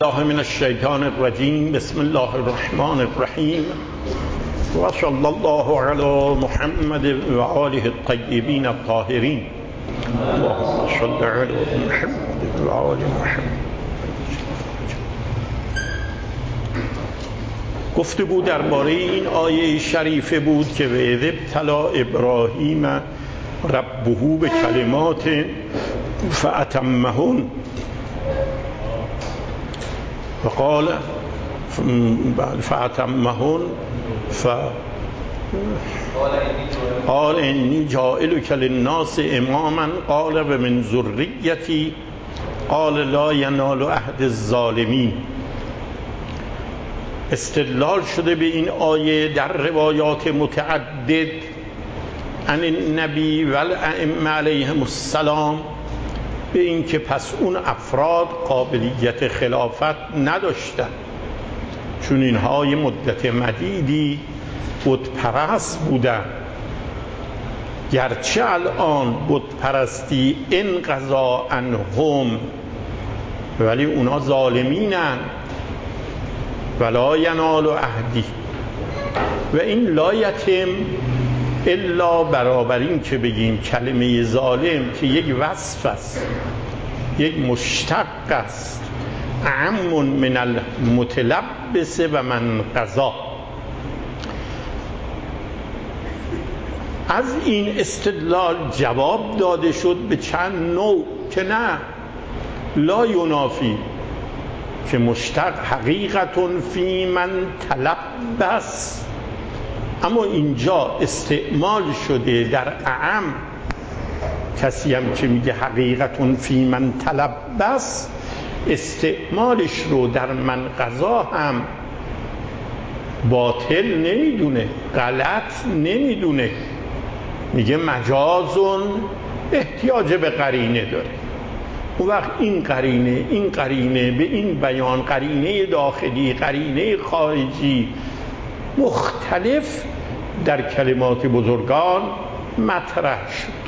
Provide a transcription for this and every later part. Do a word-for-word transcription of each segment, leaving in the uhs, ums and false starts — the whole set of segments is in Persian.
الله من الشیطان الرجیم. بسم الله الرحمن الرحیم و صلی الله علی محمد و آله الطیبین الطاهرین. اللهم صل علی محمد و آل محمد. گفتگو درباره این آیه شریفه بود که و اذ ابتلی ابراهیم ربه به کلمات فاتمهن و قال فاتمهن ف قال انی جاعلک للناس اماما قال و من ذریتی قال لا ینال عهد الظالمین. استدلال شده به این آیه در روایات متعدد عن النبی و الائمه علیهم السلام به این که پس اون افراد قابلیت خلافت نداشتن، چون اینها یه مدت مدیدی بت پرست بودن، گرچه الان بت پرستی انقضا عنهم ولی اونا ظالمینن. ولا ینال عهدی و این لا یتم الا برابر این که بگیم کلمه ظالم که یک وصف است، یک مشتق است، اعم من المتلبس و من قضا. از این استدلال جواب داده شد به چند نوع که نه لا ینافی که مشتق حقیقت فی من تلبس، اما اینجا استعمال شده در اعم. کسی هم که میگه حقیقت فی من تلبس استعمالش رو در من قضا هم باطل نمیدونه، غلط نمیدونه، میگه مجازون احتیاج به قرینه داره. اون وقت این قرینه این قرینه به این بیان، قرینه داخلی قرینه خارجی مختلف در کلمات بزرگان مطرح شد.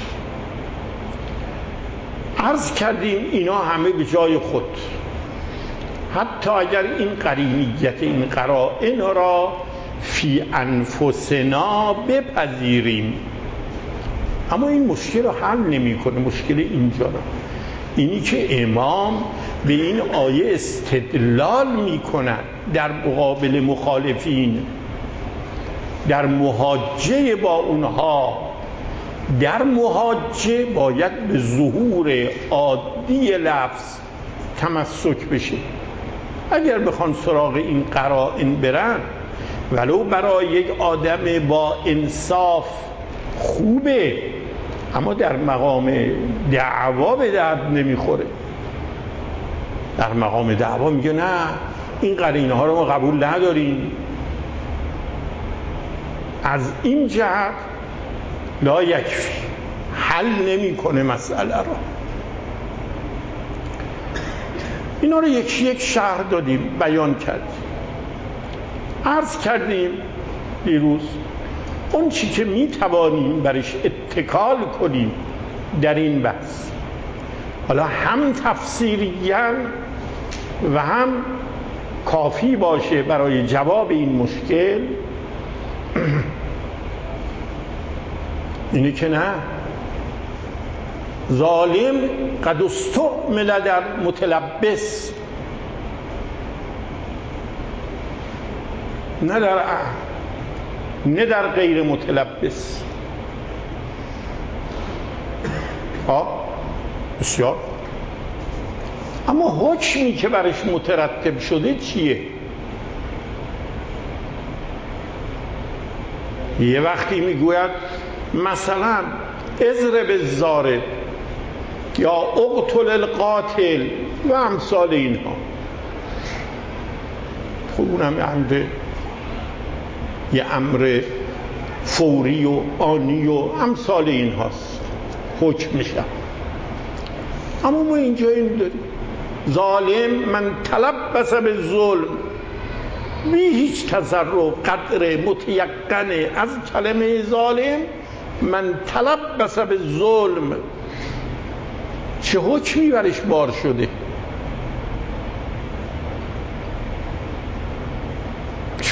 عرض کردیم اینا همه به جای خود، حتی اگر این قرینیت این قرائن را فی انفسنا بپذیریم، اما این مشکل رو حل نمی کنه. مشکل اینجا را اینی که امام به این آیه استدلال می کند در مقابل مخالفین، در محاجه با اونها. در محاجه باید به ظهور عادی لفظ تمسک بشه. اگر بخوان سراغ این قرائن برن ولو برای یک آدم با انصاف خوبه، اما در مقام دعوا به درد نمیخوره. در مقام دعوا میگه نه این قرینه ها رو ما قبول نداریم. از این جهت لا یکفی، حل نمیکنه مسئله را. اینا رو یکی یک شرح دادیم، بیان کردیم، عرض کردیم دیروز اون چی که میتوانیم برش اتکال کنیم در این بحث، حالا هم تفسیریاً و هم کافی باشه برای جواب این مشکل، اینه که نه ظالم قد استعمل در متلبس، نه در نه در غیر متلبس. ها بسیار. اما حکمی که برش مترتب شده چیه؟ یه وقتی میگوید مثلا اضرب الضارب یا اقتل القاتل و امثال اینها، خب اونم امر یه امر فوری و آنی و امثال این هاست، حکم میشه. اما ما اینجا این داریم ظالم من تلبس به ظلم، بی هیچ تصرف قدر متیقنه از کلمه ظالم من تلبس به ظلم. چه حکمی برش بار شده؟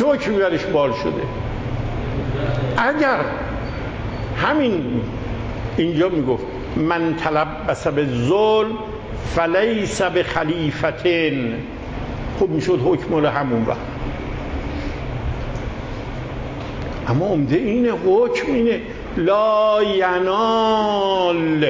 شکر برش بال شده. اگر همین اینجا میگفت من تلبس بالظلم فلیس بخلیفتن، خب میشد حکم رو همون وقت. اما عمده اینه، حکم اینه لا ینال،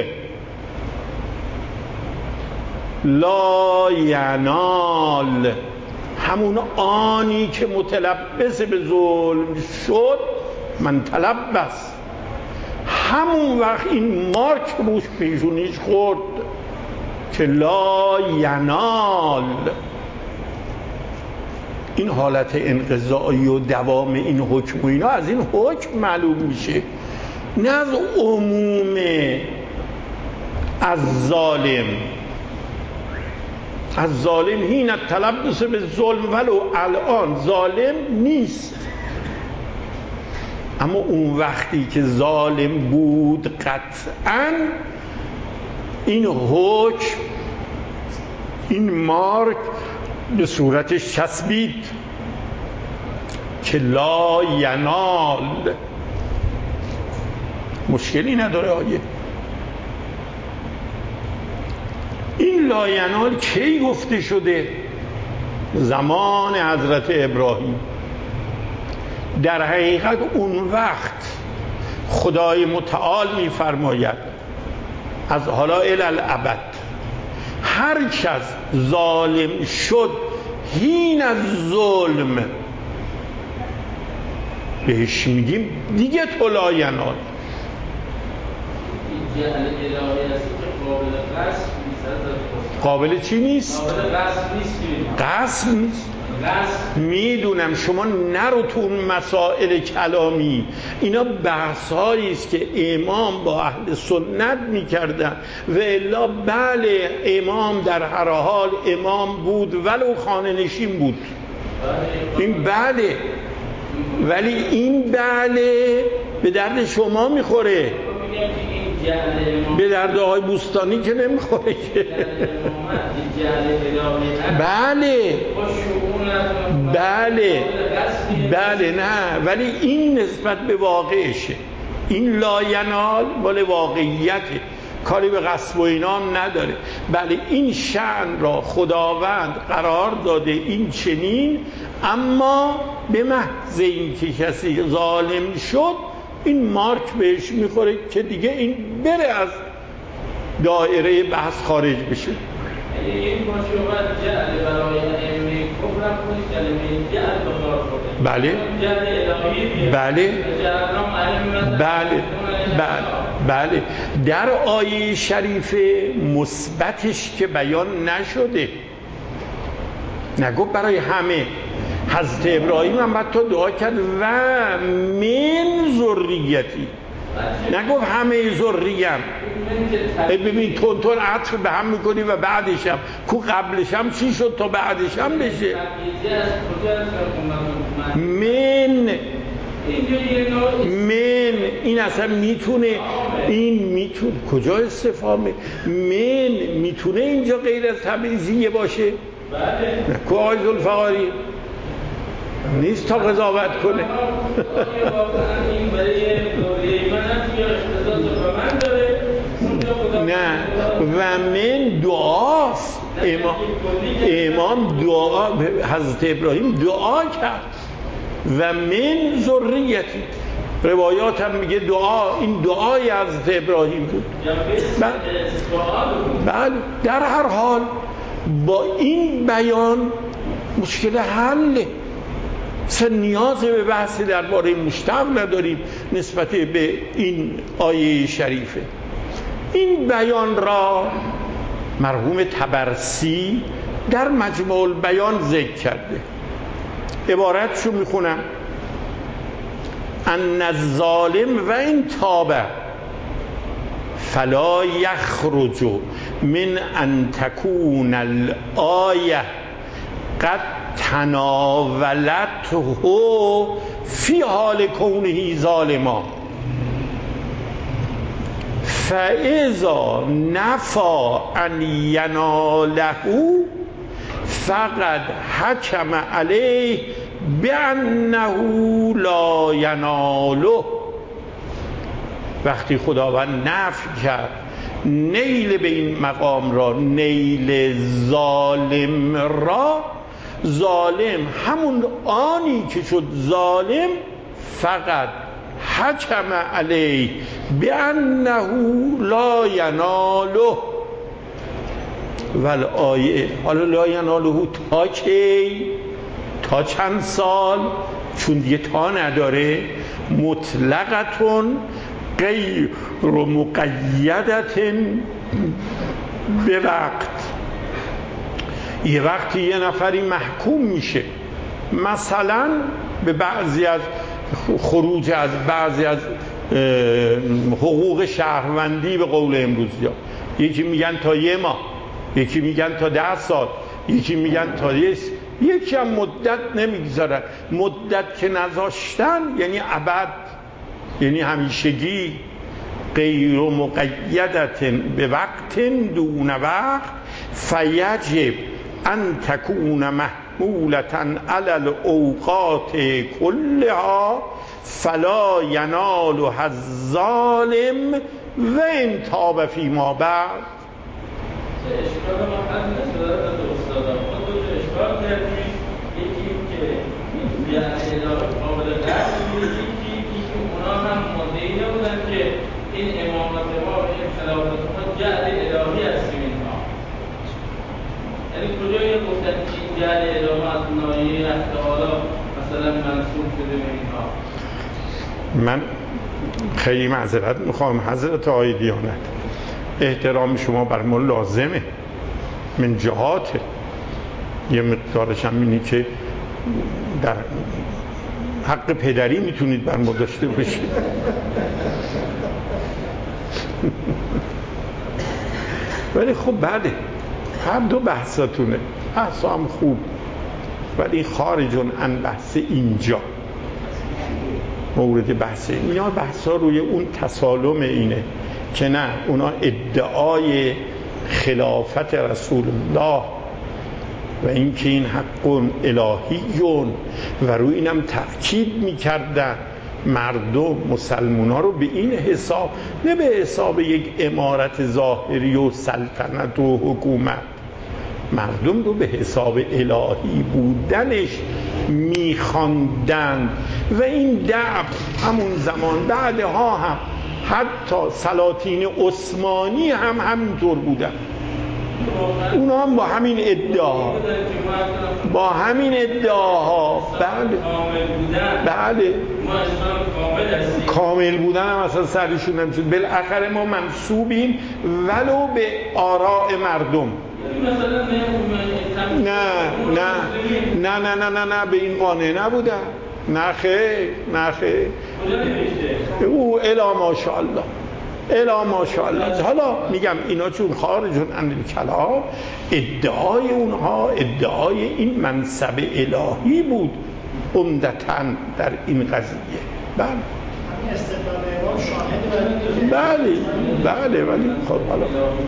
لا ینال، همون آنی که متلبس به ظلم شد من تلبس، همون وقت این مارک روش پیشونیش خورد که لا ینال. این حالت انقضایی و دوام این حکم و اینا از این حکم معلوم میشه، نه از عموم از ظالم. از ظالم هین تلبس به ظلم ولو الان ظالم نیست، اما اون وقتی که ظالم بود قطعاً این حکم، این مارک به صورتش چسبید که لا ینال. مشکلی نداره آیه. این لا ینال کی گفته شده؟ زمان حضرت ابراهیم. در حقیقت اون وقت خدای متعال می‌فرماید از حالا الی الابد هر کس ظالم شد هین از ظلم بهش میگیم دیگه تو لا ینال. قابل چی نیست؟ قسم نیست. میدونم شما نرو تو اون مسائل کلامی، اینا بحث‌هایی است که امام با اهل سنت میکردن و الا بله امام در هر حال امام بود ولو خانه نشین بود، این بله، ولی این بله به درد شما میخوره، به درد آقای بوستانی که نمیخوره که. بله بله بله نه، ولی این نسبت به واقعشه. این لا ینال مال واقعیته، کاری به غصب و اینا نداره. بله این شأن را خداوند قرار داده این چنین، اما به محض این که کسی ظالم شد این مارک بهش میخوره که دیگه این بره از دایره بحث خارج بشه. این باشه وقت جعل برای ائمه کفر هم خودش کلمه جعل به کار برده. بله جعل الهی بله بله بله بله. در آیه شریفه مثبتش که بیان نشده، نگو برای همه. حضرت ابراهیم هم حتی دعا کرد و من ذریتی، نگفت همه ذریم. ببین تون تون عطف به هم میکنی و بعدش هم کو قبلش هم چی شد تا بعدش هم بشه. من من این اصلا میتونه، این میتونه کجا استفهامه؟ من میتونه اینجا غیر از تبعیضیه باشه؟ بله. کو آقای ذوالفقاری نیست تا قضاوت کنه. نه و من دعاست. امام امام دعا، حضرت ابراهیم دعا کرد و من ذریتی. روایات هم میگه دعا، این دعای حضرت ابراهیم بود. بله در هر حال با این بیان مشکل حله، سه نیاز به بحثی درباره مشتق نداریم نسبت به این آیه شریفه. این بیان را مرحوم طبرسی در مجموع البیان ذکر کرده. عبارتشو میخونم: ان الظالم و این تاب فلا یخرج من ان تکون الآیه قد تناولته فی حال کونه ظالما فاذا نفى ان یناله فقد حکم علیه بأنه لا یناله. وقتی خداوند نفی کرد نیل به این مقام را، نیل ظالم را، ظالم همون آنی که شد ظالم فقط حکم علیه بأنه لا یناله والآیه. حالا لا یناله تا کی؟ تا چند سال؟ چون دیگه تا نداره. مطلقتون غیر مقیدت به وقت. یه وقتی یه نفری محکوم میشه مثلا به بعضی از خروج از بعضی از حقوق شهروندی به قول امروزی ها، یکی میگن تا یه ماه، یکی میگن تا ده سال، یکی میگن تا یه یکی هم مدت نمیگذارن. مدت که نذاشتن یعنی ابد، یعنی همیشگی. غیر مقیدت به وقت دون وقت فیجب ان تکون محمولة علی الاوقات کلها فلا ینالها الظالم و ان تاب فیما بعد. چه اشکال ما حل نشده از استادان؟ ما دو تا اشکال کردیم، یکی این که یعنی الهی قابل قبول، یکی این که اونا هم مدعی نبودن که این امامت ما و این خلافت ما جعل الهی هستیم اینها. یعنی کجا یه گفتن که این جعل الهی از نایه احتحالا مثلا منصوب شده به اینها؟ من خیلی معذرت میخوام حضرت آقای دیانت، احترام شما بر ما لازمه من جهاته، یه مقدارش هم اینی که در حق پدری میتونید بر ما داشته باشید. ولی خب بله، هر دو بحثاتونه، بحث هم خوب، ولی خارجون عن بحث اینجا مورد بحثه. اینا بحثا روی اون تسالم اینه که نه، اونا ادعای خلافت رسول الله و اینکه این حق الهیون و روی اینم تأکید میکردن مردم مسلمان ها رو به این حساب، نه به حساب یک امارت ظاهری و سلطنت و حکومت، مردم رو به حساب الهی بودنش میخواندند. و این دعو همون زمان بعدها هم حتی سلاطین عثمانی هم همینطور بودن، اونا هم با همین ادعا با همین ادعاها بله بله کامل بودن هم اصلا سرشون نمیشد. بالاخره ما منسوبیم ولو به آراء مردم. نه نه نه نه نه نه نه به این قانع نبودن. نه خیر نه خیر او الا ماشاءالله الا ماشاءالله. حالا میگم اینا چون خارجون عن الکلام، ادعای اونها ادعای این منصب الهی بود عمدتاً در این قضیه. بله استدلال امام شاهد بله بله. ولی خب حالا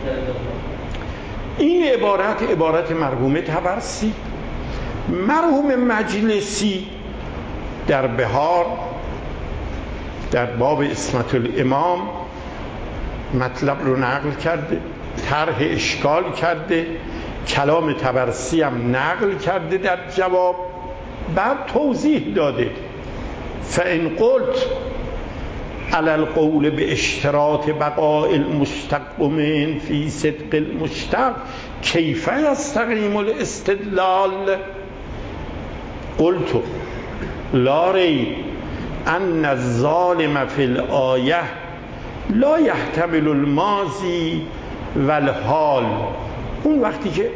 این عبارت عبارت مرحوم طبرسی. مرحوم مجلسی در بهار در باب عصمت الامام مطلب رو نقل کرده، طرح اشکال کرده، کلام طبرسی هم نقل کرده در جواب، بعد توضیح داده. فإن قلت علی القول به اشتراط بقاء المشتق من فی صدق المشتق کیف یستقیم الاستدلال؟ قلت لا ریب ان الظالم فی الآیه لا یحتمل الماضی والحال. اون وقتی که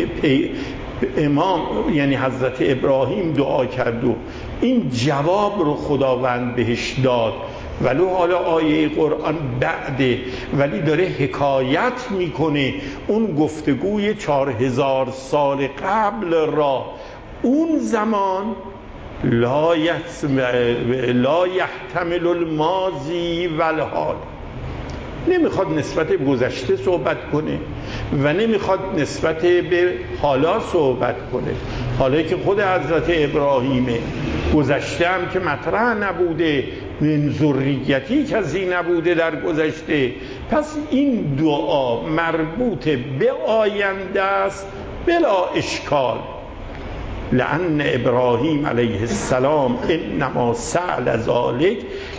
امام یعنی حضرت ابراهیم دعا کرد و این جواب رو خداوند بهش داد، ولو حالا آیه قرآن بعده ولی داره حکایت میکنه اون گفتگوی چهار هزار سال قبل را، اون زمان لا لا یحتمل الماضی والحال. نمیخواد نسبت به گذشته صحبت کنه و نمیخواد نسبت به حالا صحبت کنه. حالا که خود حضرت ابراهیمه، گذشته هم که مطرح نبوده، من ذریتی کسی نبوده در گذشته، پس این دعا مربوط به آینده است بلا اشکال. لأن ابراهیم علیه السلام انما سأل ذلك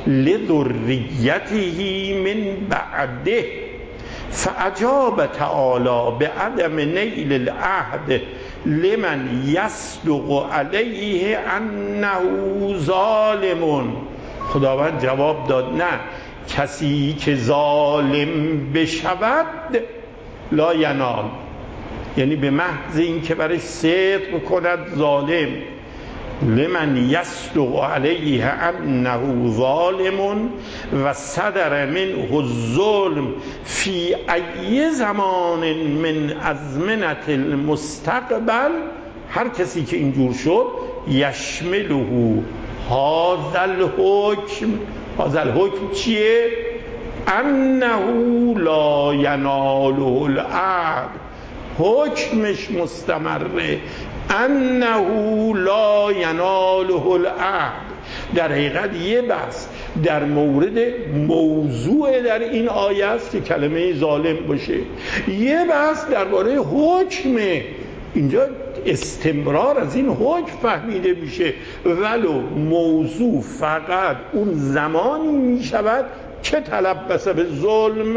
لذریته من بعده فاجاب تعالی بعدم نیل العهد لمن یصدق علیه انه ظالم. خداوند جواب داد نه، کسی که ظالم بشود لا ینال، یعنی به محض این که برای صدق کند ظالم، لمن یصدق علیه انه ظالم و صدر منه الظلم فی ای زمان من ازمنة المستقبل، هر کسی که اینجور شد یشمله هذا الحکم. هذا الحکم چیه؟ انه لا یناله العهد، حکمش مستمره، انه لا یناله العهد. در حقیقت یه بحث در مورد موضوع در این آیه است که کلمه ظالم باشه، یه بحث درباره حکمه. اینجا استمرار از این حکم فهمیده میشه، ولو موضوع فقط اون زمانی میشود که تلبس به ظلم،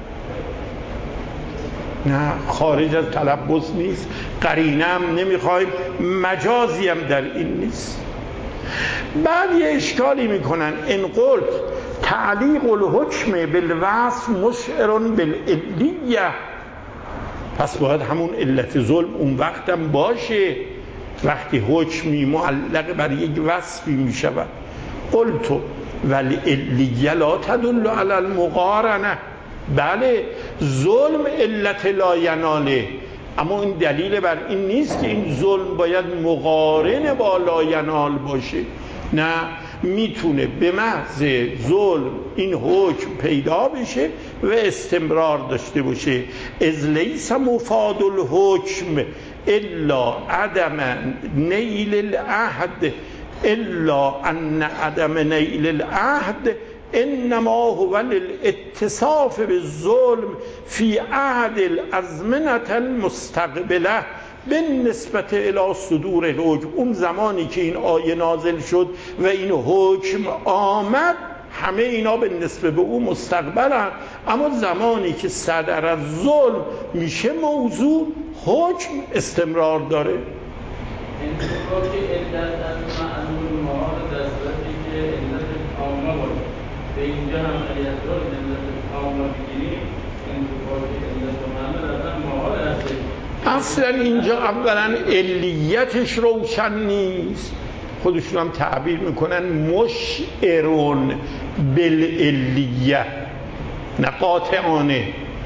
نه خارج از تلبس نیست، قرینه هم نمیخوایم، مجازی هم در این نیست. بعد یه اشکالی میکنن، ان قلت تعلیق الحکم بالوصف مشعر بالعلیه، پس باید همون علت ظلم اون وقت هم باشه وقتی حکمی معلق بر یک وصفی میشود. قلت ولی علیه لا تدل علی المقارنه، بله ظلم علت لا یناله، اما این دلیل بر این نیست که این ظلم باید مقارن با لا ینال باشه، نه میتونه به محض ظلم این حکم پیدا بشه و استمرار داشته باشه. اذ لیس مفاد الحکم الا عدم نیل العهد الا ان عدم نیل العهد انما هو الاتصاف بالظلم فی عهد الازمنة المستقبله بالنسبت الی صدور الحکم. اون زمانی که این آیه نازل شد و این حکم آمد، همه اینا به نسبت به اون مستقبلن، اما زمانی که صدر از ظلم میشه موضوع، حکم استمرار داره. انتفاق علت از معلول ما در صورتی که علت تامه باشه، به اینجا هم اگر علت تامه بگیریم انتفاق علت و معلول از ما هست. اصلا اینجا اولا علیتش روشن نیست، خودشون هم تعبیر میکنن مشعرون بالعلیه، نه قاطعانه،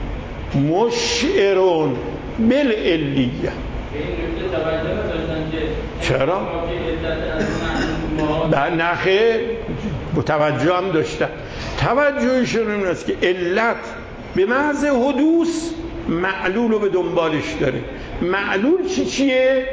مشعرون بالعلیه. چرا؟ نه خیر، توجه هم داشتن. توجهشون این است که علت به محض حدوث معلول رو به دنبالش داره. معلول چی چیه؟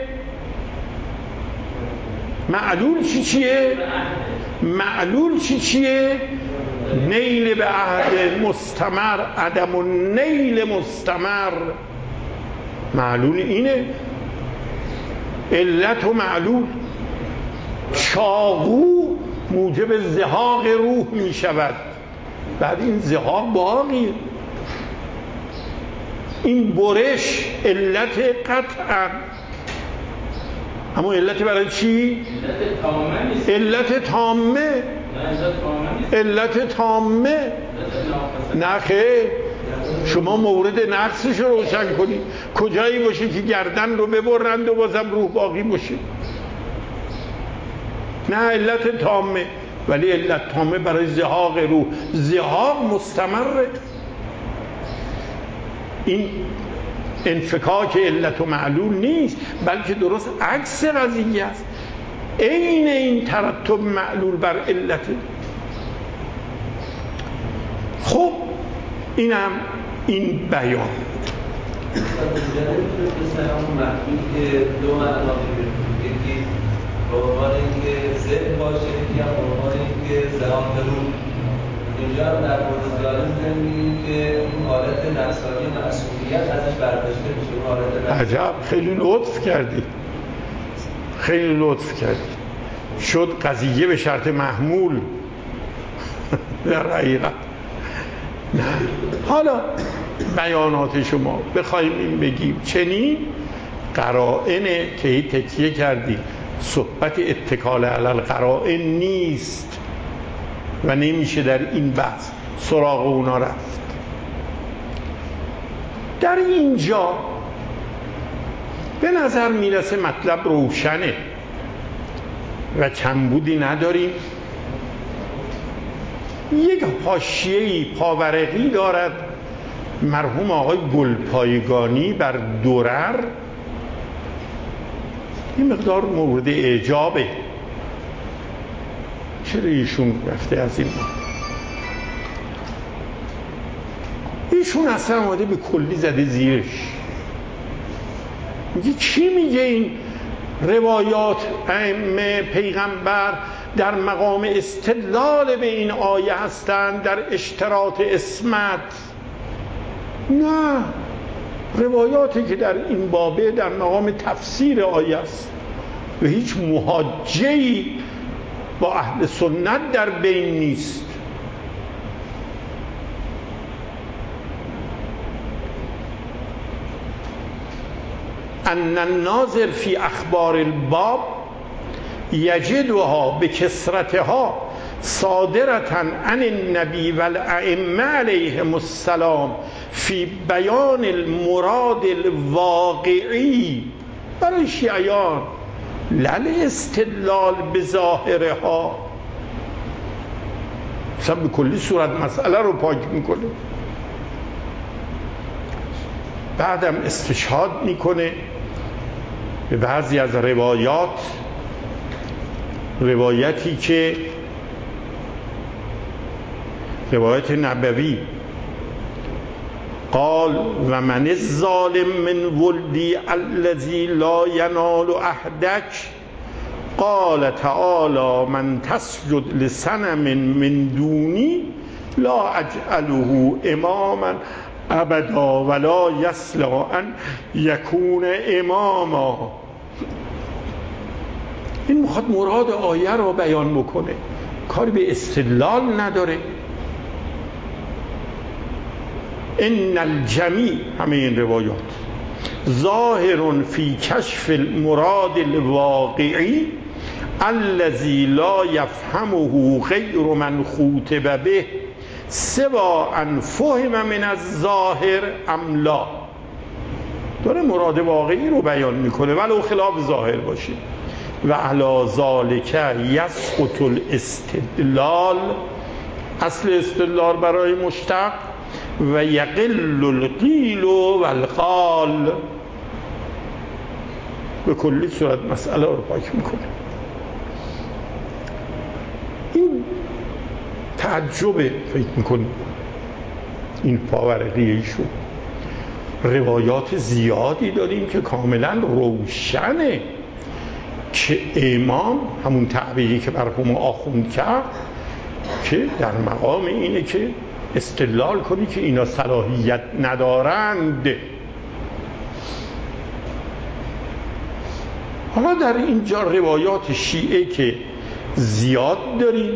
معلول چی چیه؟ معلول چی چیه؟ نیل به عهد مستمر، عدم و نیل مستمر. معلول اینه، علت و معلول. چاقو موجب زهاق روح می شود، بعد این زهاق باقیه. این برش علت قطعا، اما علت برای چی؟ علت تامه. علت تامه نه خیر، شما مورد نقصش رو روشن کنید. کجایی باشه که گردن رو ببرند و بازم روح باقی باشه؟ نه علت تامه، ولی علت تامه برای زهاق روح. زهاق مستمره. این انفکاک علت و معلول نیست، بلکه درست عکس قضیه است. عین این ترتب معلول بر علت. خب اینم این بیان. سلام محدود که دو معنا بگیریم، یکی به عنوان اینکه ذهن باشه، یکی هم به عنوان اینکه ذهان روح. اینجا هم در مورد ظالم میگیم که اون حالت نفسانی معصومیت ازش برداشته میشه، اون حالت نفسانی. عجب، خیلی لطف کردی، خیلی لطف کردی. شد قضیه به شرط محمول در حقیقت. نه. حالا بیانات شما بخوایم این بگیم چنین قرائنه که هی تکیه کردی، صحبت اتکال علی القرائن نیست و نمیشه در این بحث سراغ اونا رفت. در اینجا به نظر میرسه مطلب روشنه و کمبودی نداریم. یک حاشیه‌ای پاورقی دارد مرحوم آقای گلپایگانی بر درر، این مقدار مورد اعجابه. چرا ایشون رفته از این؟ ایشون اصلا آمده به کلی زده زیرش. میگه چی میگه این روایات ائمه پیغمبر در مقام استدلال به این آیه هستند در اشتراط اسمت؟ نه، روایاتی که در این بابه در مقام تفسیر آیه است و هیچ محاجه‌ای با اهل سنت در بین نیست. ان الناظر فی اخبار الباب یجدها بکثرتها صادرة عن النبی والائمه علیهم السلام فی بیان المراد الواقعی. برای شیعیان لل استدلال به ظاهرها، مثلا به کلی صورت مسئله رو پاک میکنه، بعدم استشهاد میکنه به بعضی از روایات، روایتی که روایت نبوی قال و من الظالم من ولدی الذی لا ینال احدک قال تعالی من تسجد لصنم من دونی لا اجعله اماما ابدا ولا یصلح ان یکون اماما. این میخواد مراد آیه رو بیان بکنه، کاری به استدلال نداره. ان الجمیع، همه این روایات، ظاهر فی کشف المراد الواقعی الذی لا یفهمه غیر من خوطب به سوا ان فهم من الظاهر ام لا. داره مراد واقعی رو بیان میکنه ولو خلاف ظاهر باشه. و علی ذالک یسقط الاستدلال، اصل استدلال برای مشتق، و یقل القیل و القال، به کلی صورت مسئله رو پاک میکنه. این تعجبه، فکر میکنه این پاورقی ایشون. روایات زیادی داریم که کاملا روشنه که امام، همون تعبیری که مرحوم آخوند کرد، که در مقام اینه که استدلال کنی که اینا صلاحیت ندارند. حالا در اینجا روایات شیعه که زیاد داریم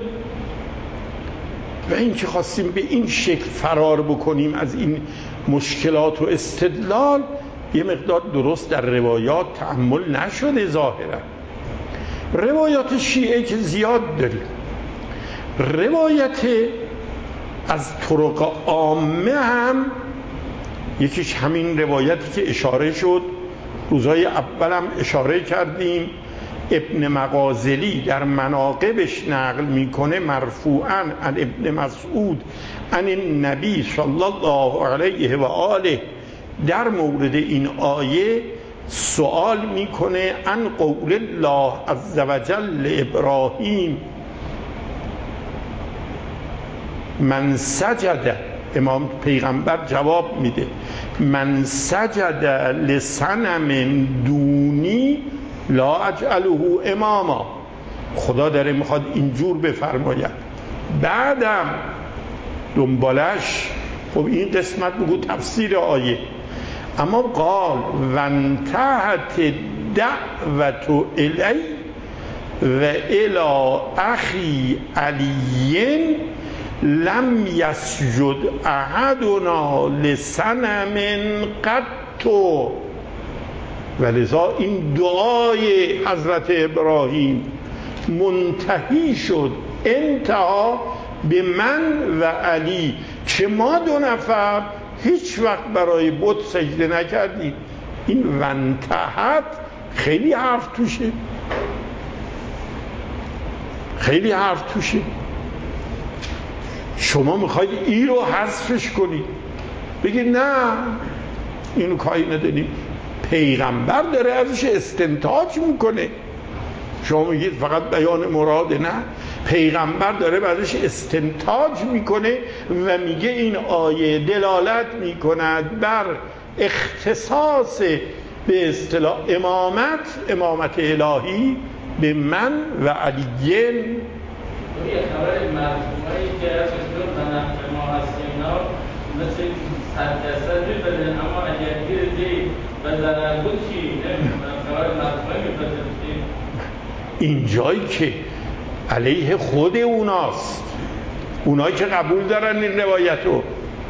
و این که خواستیم به این شکل فرار بکنیم از این مشکلات و استدلال، یه مقدار درست در روایات تأمل نشده ظاهرا. روایات شیعه که زیاد داریم، روایت از طرق عامه هم یکیش همین روایتی که اشاره شد روزهای اولم اشاره کردیم، ابن مغازلی در مناقبش نقل میکنه مرفوعاً عن ابن مسعود عن النبی صلی الله علیه و آله، در مورد این آیه سوال میکنه عن قول الله عز وجل ابراهیم من سجد امام پیغمبر جواب میده من سجد لصنم دونی لا اجعله اماما. خدا داره میخواد اینجور بفرماید. بعدم دنبالش خب این قسمت بگو تفسیر آیه، اما قال وانتهت دعوت الی و الی اخی علی لم یسجد احدنا لصنم قط. و لذا این دعای حضرت ابراهیم منتهی شد، انتها به من و علی که ما دو نفر هیچ وقت برای بت سجده نکردیم. این وانتهت خیلی حرف توشه، خیلی حرف توشه. شما میخواید این رو حذفش کنید، بگید نه اینو کاری نداریم، پیغمبر داره ازش استنتاج میکنه. شما میگید فقط بیان مراد، نه، پیغمبر داره ازش استنتاج میکنه و میگه این آیه دلالت میکند بر اختصاص به اصطلاح امامت امامت الهی به من و علیین. یه خبر مرحومایی که از اسلام و نحن ما هستینا مثل صد درصد میبده، اما اگر گیر دی بدن بود چی؟ نمیدونم خبر مرحومایی میبده. این جایی که علیه خود اوناست، اونایی که قبول دارن این روایت رو.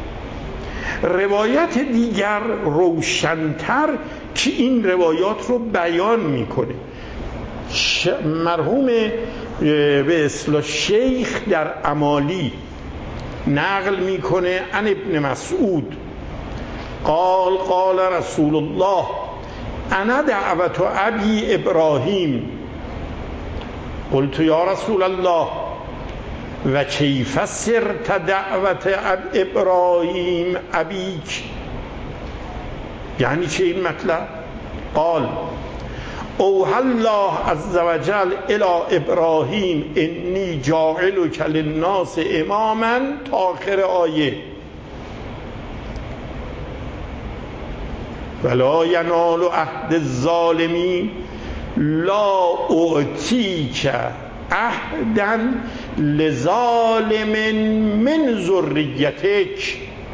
روایت دیگر روشن‌تر که این روایات رو بیان میکنه. ش... مرحوم به اصطلاح شیخ در امالی نقل میکنه عن ابن مسعود قال قال رسول الله انا دعوت ابی ابراهیم قلت یا رسول الله و کیف سرت دعوت اب ابراهیم ابیک. یعنی چه این مطلب؟ قال اوحی الله عز وجل الی ابراهیم انی جاعلک للناس اماما تا آخر آیه. ولا ینال عهد الظالمین لا اعطیک عهدا لظالم من ذریتک.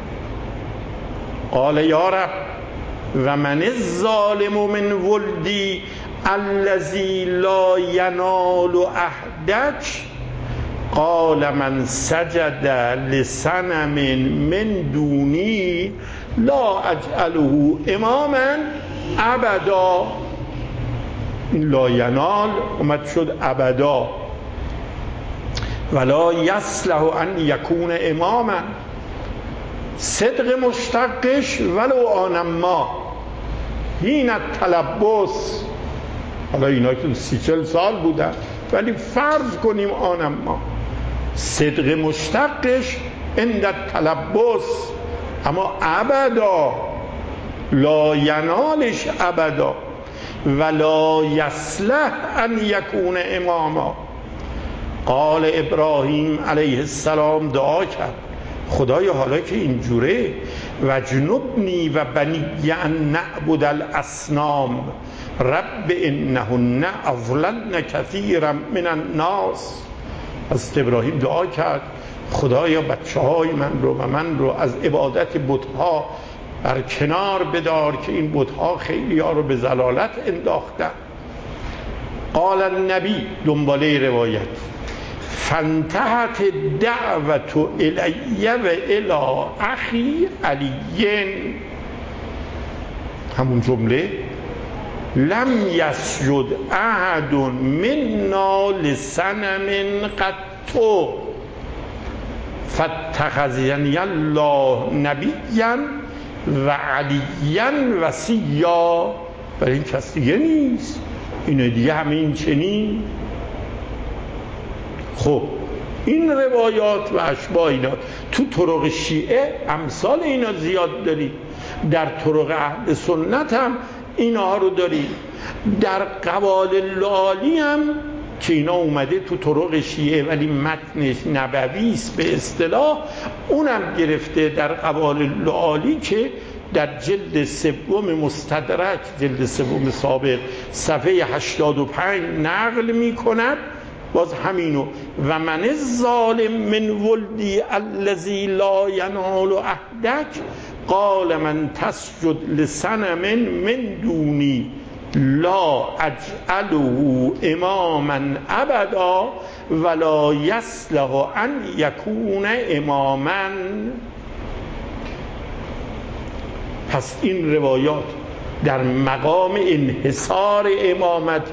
قال یا رب و من الظالم من ولدی الذی لا ینال عهدک. قال من سجد لصنم من دونی لا اجعله اماما ابدا. این لا ینال اومد شد ابدا. ولا یصلح ان یکون اماما، صدق مشتقش ولو آنما هین التلبس. حالا اینا که سی چل سال بودن، ولی فرض کنیم آنما، صدق مشتقش عند التلبس، اما ابدا لا ینالش ابدا. ولا یصلح ان یکون اماما. قال ابراهیم علیه السلام دعا کرد خدایا حالا که اینجوره و جنبنی و بنی ان نعبد الاصنام رب انهن اضللن کثیرا من الناس. حضرت ابراهیم دعا کرد خدایا بچه های من رو و من رو از عبادت بت‌ها بر کنار بدار که این بت‌ها خیلی ها رو به ضلالت انداختن. قال النبی دنباله روایت فانتهت دعوت الی و الی اخی علیین. همون جمله لم یسجد احد منا لصنم قط فاتخذنی الله نبیا و علیا وصیا. برای این کس دیگه نیست، اینو دیگه همه این چنین. خب این روایات و اشباه اینا تو طرق شیعه امثال اینا زیاد داریم، در طرق اهل سنت هم اینا رو داریم، در قوالع لالی هم که اینا اومده تو طرق شیعه ولی متنش نبوی است به اصطلاح، اونم گرفته در قوالب العالی که در جلد سوم مستدرک، جلد سوم سابق، صفحه هشتاد و پنج نقل می کند باز همینو: و من الظالم من ولدی الذی لا ینال عهدک قال من تسجد لصنم من دونی لا اجعله اماما ابدا ولا یصلح ان یکون اماما. پس این روایات در مقام انحصار امامت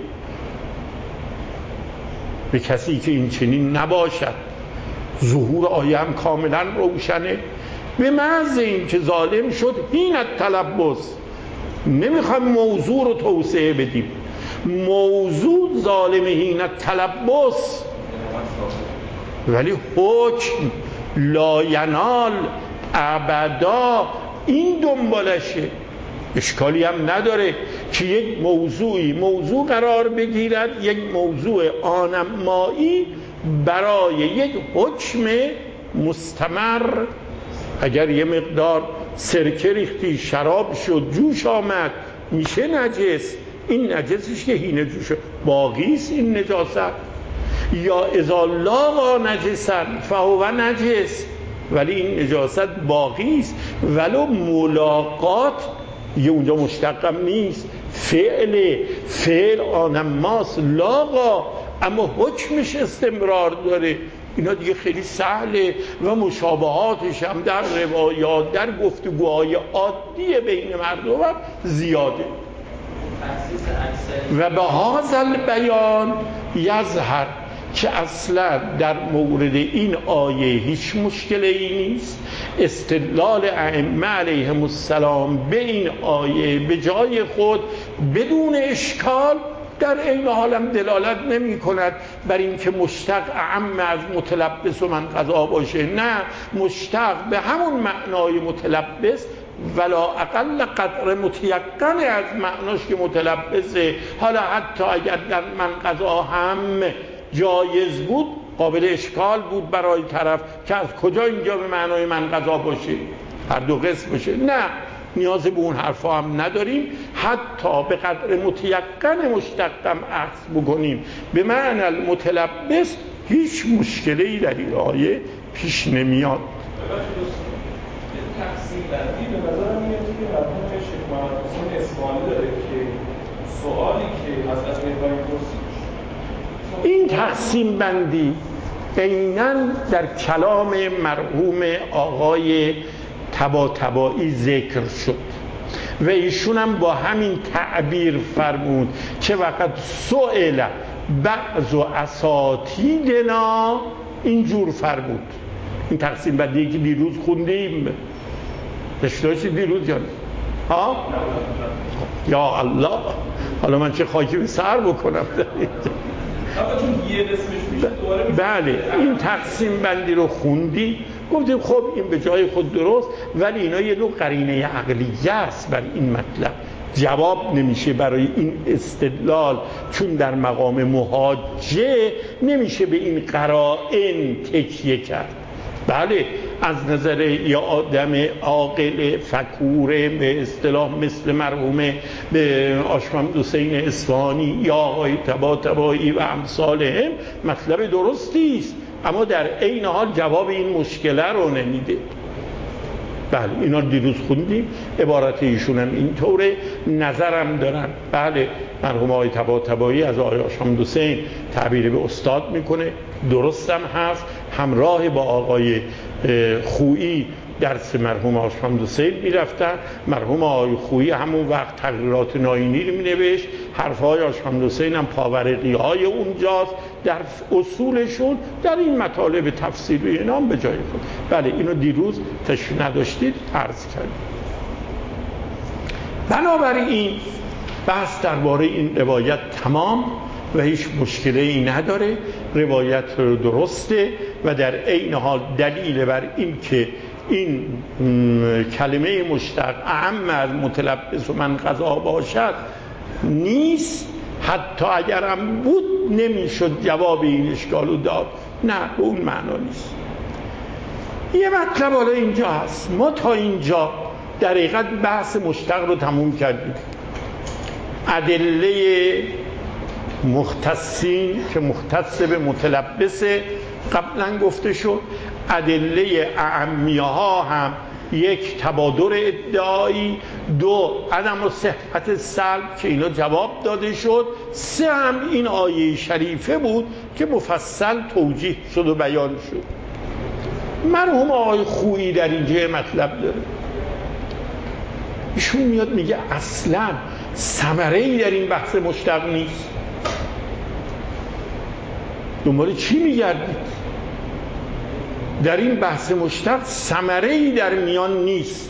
به کسی که این چنین نباشد. ظهور آیه هم کاملا روشنه، به محض این که ظالم شد هین التلبس. نمیخوام موضوع رو توسعه بدیم، موضوع ظالم هین التلبس، ولی حکم لا ینال ابدا این دنبالشه. اشکالی هم نداره که یک موضوعی موضوع قرار بگیرد، یک موضوع آنمایی برای یک حکم مستمر. اگر یه مقدار سرکه ریختی، شراب شد، جوش آمد، میشه نجس. این نجسش که هینه جوشه باقیست این نجاست. یا اذا لاقا نجسن فهو نجس، ولی این نجاست باقیست ولو ملاقات یه اونجا مشتقم نیست، فعل فعل آنماس لاقا، اما حکمش استمرار داره. اینا دیگه خیلی سهله و مشابهاتش هم در روایات، در گفتگوهای عادی بین مردم هم زیاده. و به هذا البیان یظهر که اصلا در مورد این آیه هیچ مشکلی نیست. استدلال ائمه علیهم السلام به این آیه به جای خود بدون اشکال در این حالم دلالت نمی کند بر این که مشتق اعم از متلبس و من قضا باشه. نه، مشتق به همون معنای متلبس ولا اقل قدر متیقن از معناش که متلبسه. حالا حتی اگر در من قضا هم جایز بود، قابل اشکال بود برای طرف که از کجا اینجا به معنای من قضا باشه، هر دو قسم باشه. نه، نیاز به اون حرفا هم نداریم. حتی به قدر متیقن مشتقم عکس بکنیم به معنی المتلبس، هیچ مشکلی در این آیه پیش نمیاد. تقسیم بندی به نظرم میاد که مرحوم شیخ محمد حسین اصفهانی داره که سوالی که حضرت ابراهیم پرسید، این تقسیم بندی عیناً در کلام مرحوم آقای طباطبایی ذکر شد و ایشون هم با همین تعبیر فرمود که وقت سئل بعض اساتیدنا، اینجور فرمود. این تقسیم بندی که دیروز خوندیم داشتی دیروز جان ها؟ یا الله، حالا من چه خاکی به سر بکنم. بله، این تقسیم بندی رو خوندی، گفتیم خب این به جای خود درست، ولی اینا یه نوع قرینه عقلیه است بر این مطلب. جواب نمیشه برای این استدلال، چون در مقام محاجه نمیشه به این قرائن تکیه کرد. بله، از نظر یا آدم عاقل فکور به اصطلاح مثل مرحوم به آشممد حسین اصفهانی یا آقای طباطبایی و امثالهم مطلب درستی است، اما در عین حال جواب این مشکل رو نمیده. بله، اینا دیروز خوندیم، عبارت ایشون هم اینطوره، نظرم دارن. بله، مرحوم آقای طباطبایی از آقای آشممد حسین تعبیر به استاد میکنه، درستم هست، همراه با آقای خویی درس مرحوم آشممد حسین میرفتن. مرحوم آقای خویی همون وقت تقریرات ناینی رو مینوشت، حرفهای آشممد حسین هم پاورقی های اونجاست در اصولشون، در این مطالب تفسیری اینا هم به جای خود. بله، اینو دیروز تشریح نداشتید عرض کردیم. بنابراین بحث درباره این روایت تمام و هیچ مشکلی نداره، روایت درسته و در عین حال دلیل بر این که این کلمه مشتق اعم از متلبس و من قضا باشد نیست حتی اگرم بود نمیشد جواب این اشکال رو داد. نه، به اون معنا نیست. یه مطلب حالا اینجا هست. ما تا اینجا در حقیقت بحث مشتق رو تموم کردیم. ادله مختصین که مختص به متلبسه قبلا گفته شد. ادله اعمیه ها هم یک تبادر ادعایی، دو عدم و صحت سلب که اینا جواب داده شد، سه هم این آیه شریفه بود که مفصل توجیه شد و بیان شد. مرحوم آقای خویی در اینجا مطلب داره. ایشون میاد میگه اصلا ثمره‌ای در این بحث مشتق نیست. دنبال چی میگردید؟ در این بحث مشتق ثمره‌ای در میان نیست.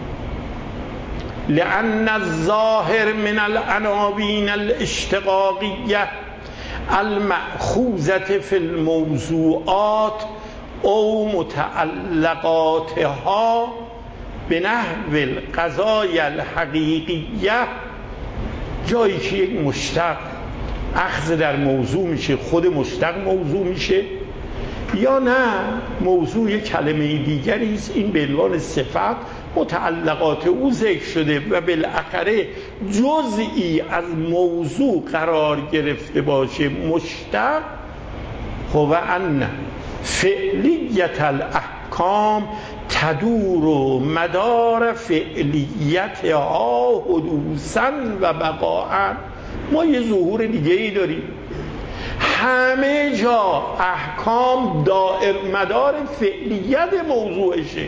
لأن الظاهر من العناوین الاشتقاقیه المأخوذة فی الموضوعات او متعلقاتها به نحو القضایا الحقیقیه، جایی که یک مشتق اخذ در موضوع میشه، خود مشتق موضوع میشه، یا نه موضوع یک کلمه دیگری است، این به عنوان صفت متعلقات او ذکر شده و بالاخره جزئی از موضوع قرار گرفته باشه. مشتق هو ان فعلیت الاحکام تدور مدار فعلیتها حدوثا و بقاء. ما یه ظهور دیگه ای داریم، همه جا احکام دائر مدار فعلیت موضوعشه.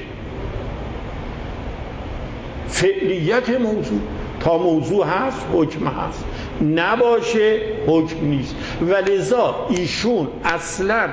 فعلیت موضوع، تا موضوع هست حکم هست، نباشه حکم نیست. ولذا ایشون اصلا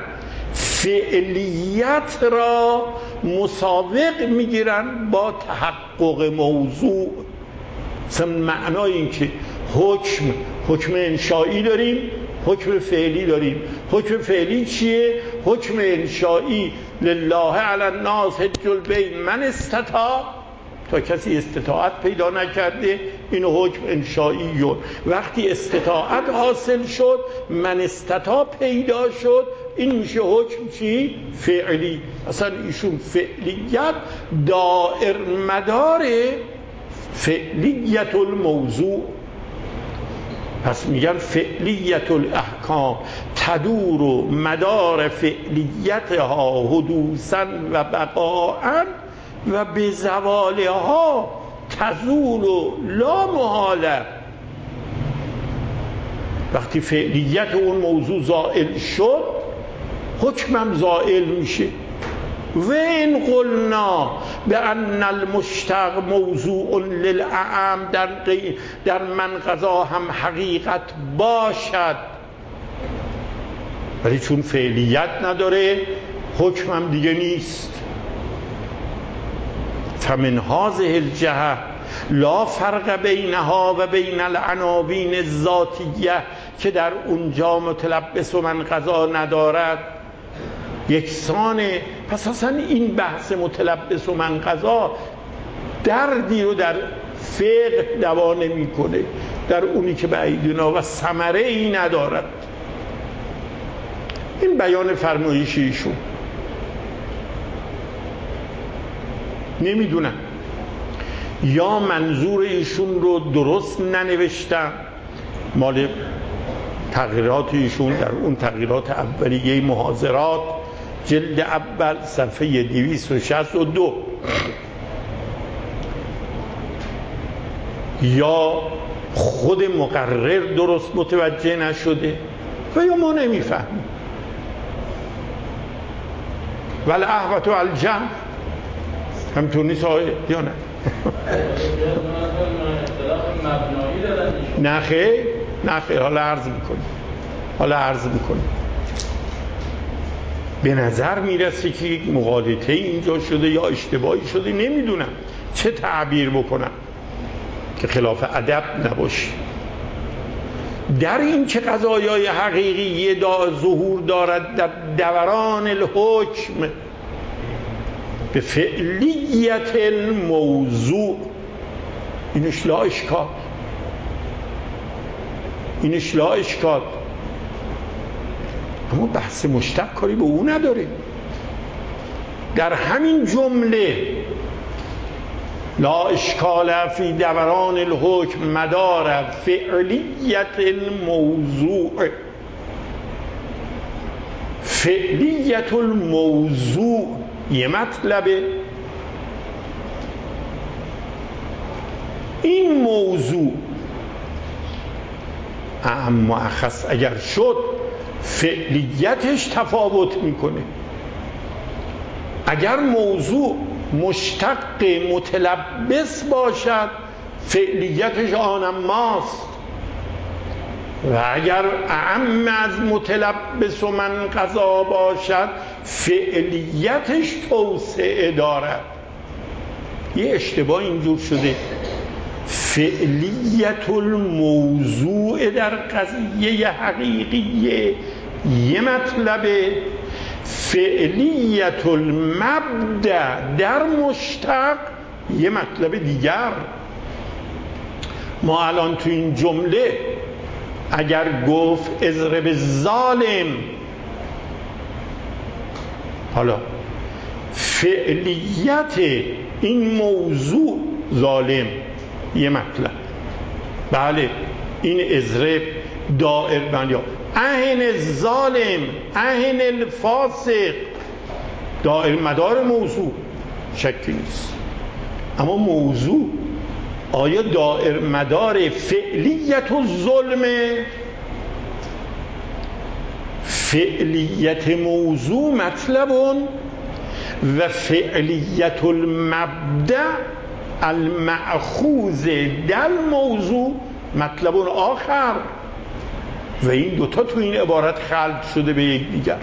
فعلیت را مسابق میگیرن با تحقق موضوع. مثلا معنای این که حکم حکم انشایی داریم، حکم فعلی داریم. حکم فعلی چیه؟ حکم انشایی لله علی الناس حج البیت من استطاع، تا کسی استطاعت پیدا نکرده اینو حکم انشاییون. وقتی استطاعت حاصل شد، من استطاع پیدا شد، این میشه حکم چی؟ فعلی. اصلا ایشون فعلیت دائر مدار فعلیت الموضوع. پس میگن فعلیت الاحکام تدور و مدار فعلیتها حدوثا و بقاء و به زوالها تزول و لا محاله. وقتی فعلیت اون موضوع زائل شد، حکمم زائل میشه. و این قلنا به ان المشتق موضوع للاعم در, در من قضا هم حقیقت باشد، ولی چون فعلیت نداره حکمم دیگه نیست. فمن هذه الجهه لا فرق بینها و بین العناوین الذاتیه که در اونجا متلبس و من قضا ندارد یکسانه. پس اصلا این بحث متلبس و من قضا دردی رو در فقه دوا نمی‌کنه، در اونی که بعیدنا و ثمره ای ندارد. این بیان فرمایش ایشون. نمیدونم یا منظور ایشون رو درست ننوشتم، مال تغییرات ایشون در اون تغییرات اولیه محاضرات جلد اول صفحه دویست و شصت و دو، یا خود مقرر درست متوجه نشده و یا ما نمیفهمیم. ولی احوت و الجمع همطور نیست آقای یا نه؟ نه خیر نه خیر حالا عرض میکنیم حالا عرض میکنیم به نظر میرسه که یک مغالطه اینجا شده یا اشتباهی شده، نمیدونم چه تعبیر بکنم که خلاف ادب نباشه. در این که قضایای حقیقی دا ظهور دارد در دوران الحکم به فعلیت الموضوع، اینش لا اشکال. اینش لا اشکال. اما بحث مشتق کاری به او نداره. در همین جمله لا اشکال فی دوران الحکم مدار فعلیت الموضوع، فعلیت الموضوع یه مطلبه. این موضوع اعم و اخص اگر شد فعلیتش تفاوت میکنه. اگر موضوع مشتق متلبس باشد فعلیتش آن ماست، و اگر اعم از متلبس و منقضا باشد فعلیتش توسعه دارد. یه اشتباه اینجور شده. فعلیت الموضوع در قضیه حقیقیه یه مطلبه، فعلیت المبدأ در مشتق یه مطلب دیگر. ما الان تو این جمله اگر گفت اضرب ظالم، حالا فعلیت این موضوع ظالم یه مطلب، بله این اضرب دائر بنیا اهن الظالم اهن الفاسق دائر مدار موضوع شکی نیست. اما موضوع آیا دائر مدار فعلیت الظلم؟ فعلیت موضوع مطلب و فعلیت المبدأ المأخوذ در موضوع مطلب آخر، و این دوتا تو این عبارت خلط شده به یک دیگر.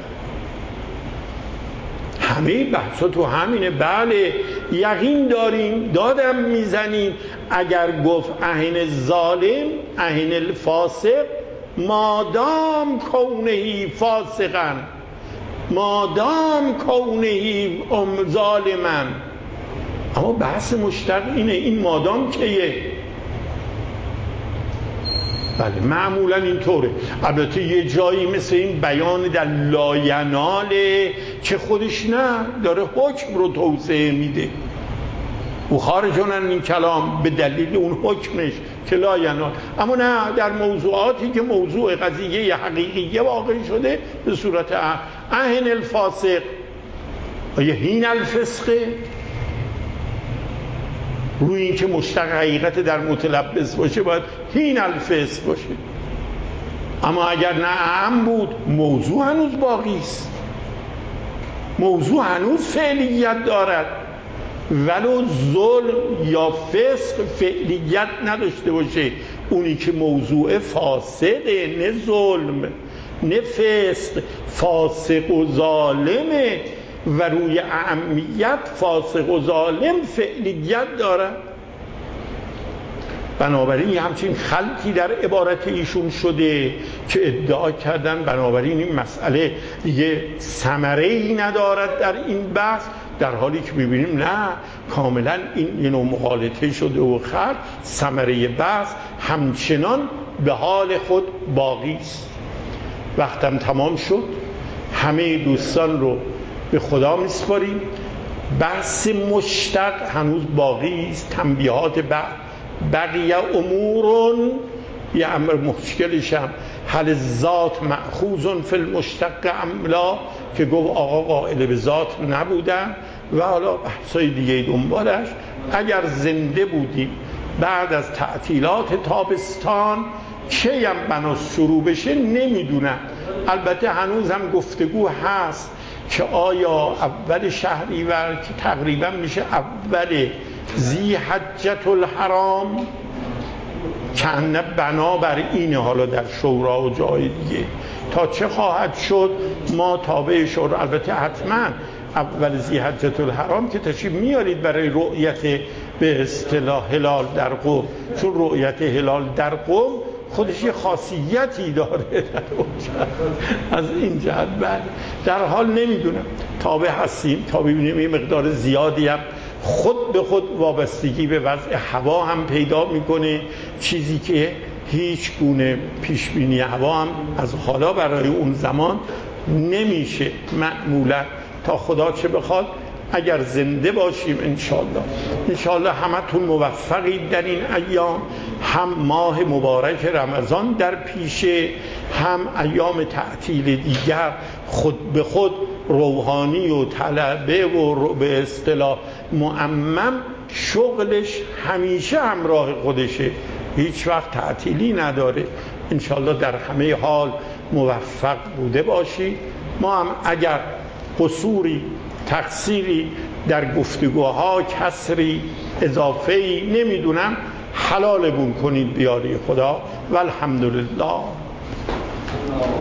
همه بحثا تو همینه. بله یقین داریم، دادم میزنیم اگر گفت اهن ظالم اهن الفاسق مادام کونهی فاسقا مادام کونهی ظالما. اما بحث مشتق اینه، این مادام کیه؟ بله معمولا اینطوره. البته یه جایی مثل این بیان در لایناله که خودش نه داره حکم رو توسعه میده و خارجونن این کلام به دلیل اون حکمش که لاینال. اما نه در موضوعاتی که موضوع قضیه حقیقیه واقع شده به صورت اهن الفاسق. آیا هین الفسقه؟ روی این که مشتق حقیقت در متلبس باشه باید هین الفسق باشه. اما اگر نه اعم بود موضوع هنوز باقی است، موضوع هنوز فعلیت دارد، ولو ظلم یا فسق فعلیت نداشته باشه. اونی که موضوع فاسده، نه ظلم نه فسق، فاسق و ظالمه و روی اعمیت فاسق و ظالم فعلیت دارد. بنابراین یه همچین خلطی در عبارت ایشون شده که ادعا کردن بنابراین این مسئله دیگه ثمره‌ای ندارد در این بحث، در حالی که می‌بینیم نه، کاملا این یه نوع مغالطه شده و خرد. ثمره بحث همچنان به حال خود باقی است. وقتم تمام شد، همه دوستان رو به خدا میسپاریم. بحث مشتق هنوز باقی است. تنبیهات بقیه امورون، یه امر مشکلش هم هل ذات مأخوذ فی المشتق ام لا، که گفت آقا قائل به ذات نبودن، و حالا بحثای دیگه دنبالش. اگر زنده بودیم بعد از تعطیلات تابستان کی هم بنا شروع بشه نمیدونم. البته هنوز هم گفتگو هست که آیا اول شهریور که تقریبا میشه اول ذی حجة الحرام، که بنا بر اینه حالا در شورا و جای دیگه تا چه خواهد شد ما تابع شورا. البته حتما اول ذی حجة الحرام که تشریف میارید برای رؤیت به اصطلاح هلال در قم، چون رؤیت هلال در قم خودش یه خاصیتی داره از این جهت. بعد در حال نمیدونم، تابع هستیم تا ببینیم یه مقدار زیادی هم خود به خود وابستگی به وضع هوا هم پیدا میکنه، چیزی که هیچ گونه پیش بینی هوا هم از حالا برای اون زمان نمیشه معمولا، تا خدا چه بخواد اگر زنده باشیم انشالله. انشالله همتون موفقید در این ایام، هم ماه مبارک رمضان در پیشه، هم ایام تعطیل دیگر خود به خود روحانی و طلبه و به اصطلاح معمم شغلش همیشه همراه خودشه، هیچ وقت تعطیلی نداره. انشالله در همه حال موفق بوده باشی. ما هم اگر قصوری تقصیری در گفتگوها، کسری، اضافه‌ای نمیدونم، حلالمون کنید بیاری خدا. والحمدلله.